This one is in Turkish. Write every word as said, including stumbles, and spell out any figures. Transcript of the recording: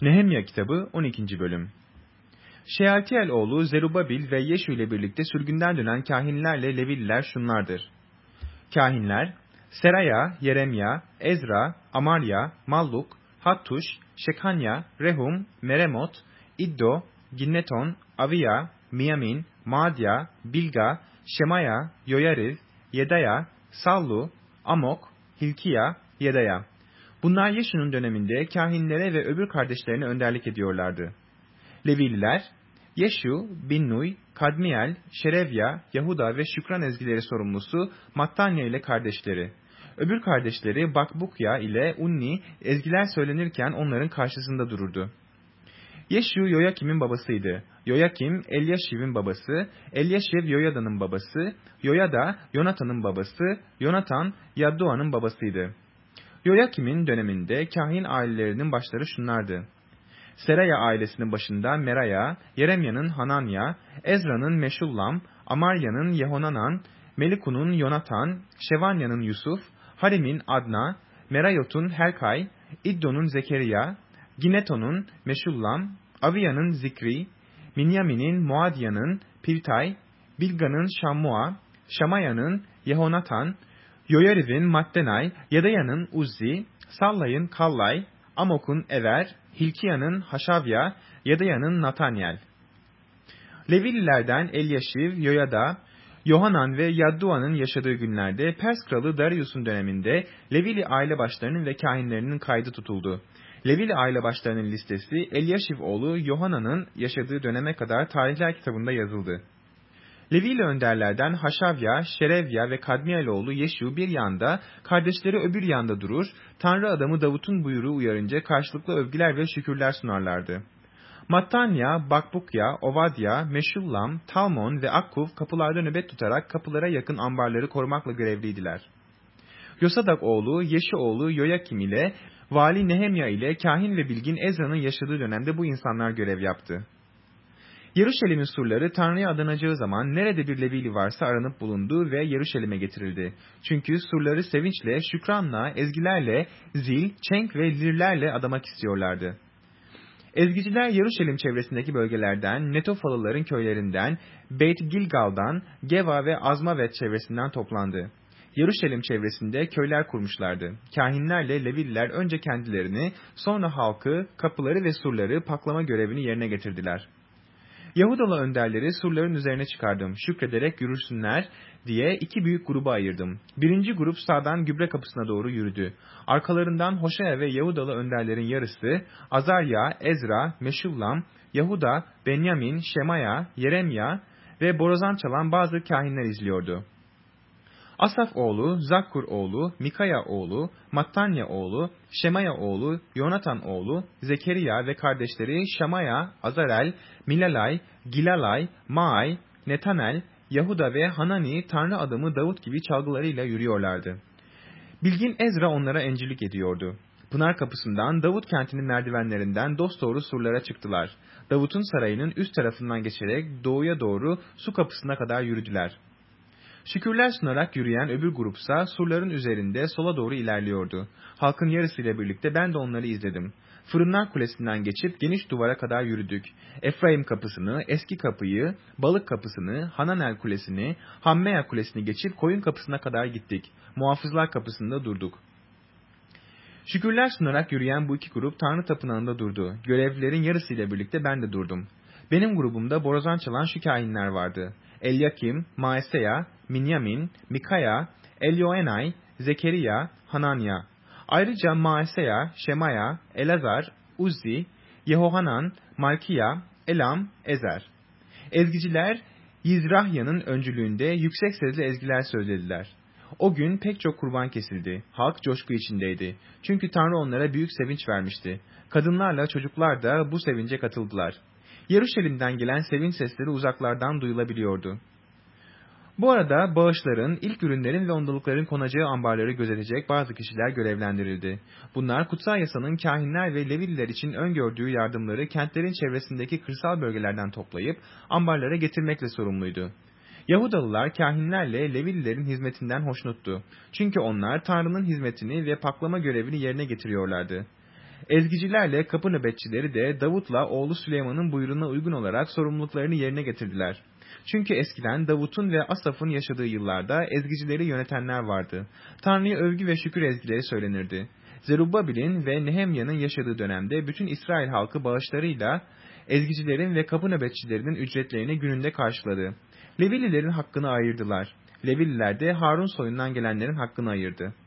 Nehemya kitabı on ikinci bölüm. Şealtiel oğlu Zerubabil ve Yeşu ile birlikte sürgünden dönen kahinlerle Levililer şunlardır. Kahinler, Seraya, Yeremya, Ezra, Amarya, Malluk, Hattuş, Şekanya, Rehum, Meremot, İddo, Ginneton, Aviya, Miyamin, Maadya, Bilga, Şemaya, Yoyariv, Yedaya, Sallu, Amok, Hilkiya, Yedaya. Bunlar Yeşu'nun döneminde kahinlere ve öbür kardeşlerine önderlik ediyorlardı. Levililer, Yeşu, Binnuy, Kadmiel, Şerevya, Yahuda ve Şükran ezgileri sorumlusu Mattanya ile kardeşleri. Öbür kardeşleri Bakbukya ile Unni ezgiler söylenirken onların karşısında dururdu. Yeşu Yoyakim'in babasıydı. Yoyakim Elyaşiv'in babası, Elyaşiv Yoyada'nın babası, Yoyada Yonatan'ın babası, Yonatan Yaddua'nın babasıydı. Yoyakim'in döneminde kahin ailelerinin başları şunlardı. Seraya ailesinin başında Meraya, Yeremya'nın Hananya, Ezra'nın Meşullam, Amarya'nın Yehonanan, Meliku'nun Yonatan, Şevanya'nın Yusuf, Harim'in Adna, Merayot'un Helkay, İddo'nun Zekeriya, Ginneton'un Meşullam, Aviya'nın Zikri, Minyamin'in Muadya'nın Piltay, Bilga'nın Şammua, Şamaya'nın Yehonatan, Yoyariv'in Mattenay, Yedaya'nın Uzzi, Sallay'ın Kallay, Amok'un Ever, Hilkiya'nın Haşavya, Yedaya'nın Natanyel. Levililerden Elyaşiv, Yoyada, Yohanan ve Yaddua'nın yaşadığı günlerde Pers kralı Darius'un döneminde Levili aile başlarının ve kahinlerinin kaydı tutuldu. Levili aile başlarının listesi Elyaşiv oğlu Yohanan'ın yaşadığı döneme kadar tarihler kitabında yazıldı. Levili önderlerden Haşavya, Şerevya ve Kadmiel oğlu Yeşu bir yanda, kardeşleri öbür yanda durur, Tanrı adamı Davut'un buyruğu uyarınca karşılıklı övgüler ve şükürler sunarlardı. Mattanya, Bakbukya, Ovadya, Meşullam, Talmon ve Akkuf kapılarda nöbet tutarak kapılara yakın ambarları korumakla görevliydiler. Yosadak oğlu Yeşu oğlu Yoyakim ile Vali Nehemya ile kahin ve bilgin Ezra'nın yaşadığı dönemde bu insanlar görev yaptı. Yeruşalim'in surları Tanrı'ya adanacağı zaman nerede bir Levili varsa aranıp bulundu ve Yeruşalim'e getirildi. Çünkü surları sevinçle, şükranla, ezgilerle, zil, çenk ve lirlerle adamak istiyorlardı. Ezgiciler Yeruşalim çevresindeki bölgelerden, Netofalıların köylerinden, Beit Gilgal'dan, Geva ve Azmavet çevresinden toplandı. Yeruşalim çevresinde köyler kurmuşlardı. Kahinlerle Levililer önce kendilerini, sonra halkı, kapıları ve surları paklama görevini yerine getirdiler. Yahudalı önderleri surların üzerine çıkardım. Şükrederek yürürsünler diye iki büyük gruba ayırdım. Birinci grup sağdan gübre kapısına doğru yürüdü. Arkalarından Hoşaya ve Yahudalı önderlerin yarısı, Azarya, Ezra, Meşullam, Yahuda, Benyamin, Şemaya, Yeremya ve borazan çalan bazı kahinler izliyordu. Asaf oğlu, Zakkur oğlu, Mikaya oğlu, Mattanya oğlu, Şemaya oğlu, Yonatan oğlu, Zekeriya ve kardeşleri Şamaya, Azarel, Milalay, Gilalay, Maay, Netanel, Yahuda ve Hanani Tanrı adamı Davut gibi çalgılarıyla yürüyorlardı. Bilgin Ezra onlara encirlik ediyordu. Pınar kapısından Davut kentinin merdivenlerinden dosdoğru surlara çıktılar. Davut'un sarayının üst tarafından geçerek doğuya doğru su kapısına kadar yürüdüler. Şükürler sunarak yürüyen öbür grupsa surların üzerinde sola doğru ilerliyordu. Halkın yarısıyla birlikte ben de onları izledim. Fırınlar Kulesi'nden geçip geniş duvara kadar yürüdük. Efraim kapısını, eski kapıyı, balık kapısını, Hananel Kulesi'ni, Hammeya Kulesi'ni geçip koyun kapısına kadar gittik. Muhafızlar kapısında durduk. Şükürler sunarak yürüyen bu iki grup Tanrı tapınağında durdu. Görevlilerin yarısıyla birlikte ben de durdum. Benim grubumda borazan çalan şu kahinler vardı. Elyakim, Maeseya, Minyamin, Mikaya, Elyoenay, Zekeriya, Hananya. Ayrıca Maeseya, Şemaya, Elazar, Uzzi, Yehohanan, Malkiya, Elam, Ezer. Ezgiciler Yizrahya'nın öncülüğünde yüksek sesle ezgiler söylediler. O gün pek çok kurban kesildi. Halk coşku içindeydi. Çünkü Tanrı onlara büyük sevinç vermişti. Kadınlarla çocuklar da bu sevince katıldılar. Yeruşalim'den gelen sevinç sesleri uzaklardan duyulabiliyordu. Bu arada bağışların, ilk ürünlerin ve ondalıkların konacağı ambarları gözetecek bazı kişiler görevlendirildi. Bunlar kutsal yasanın kahinler ve Levililer için öngördüğü yardımları kentlerin çevresindeki kırsal bölgelerden toplayıp ambarlara getirmekle sorumluydu. Yahudalılar kahinlerle Levililerin hizmetinden hoşnuttu. Çünkü onlar Tanrı'nın hizmetini ve paklama görevini yerine getiriyorlardı. Ezgicilerle kapı nöbetçileri de Davut'la oğlu Süleyman'ın buyruğuna uygun olarak sorumluluklarını yerine getirdiler. Çünkü eskiden Davut'un ve Asaf'ın yaşadığı yıllarda ezgicileri yönetenler vardı. Tanrı'ya övgü ve şükür ezgileri söylenirdi. Zerubbabil'in ve Nehemya'nın yaşadığı dönemde bütün İsrail halkı bağışlarıyla ezgicilerin ve kapı nöbetçilerinin ücretlerini gününde karşıladı. Levililerin hakkını ayırdılar. Levililer de Harun soyundan gelenlerin hakkını ayırdı.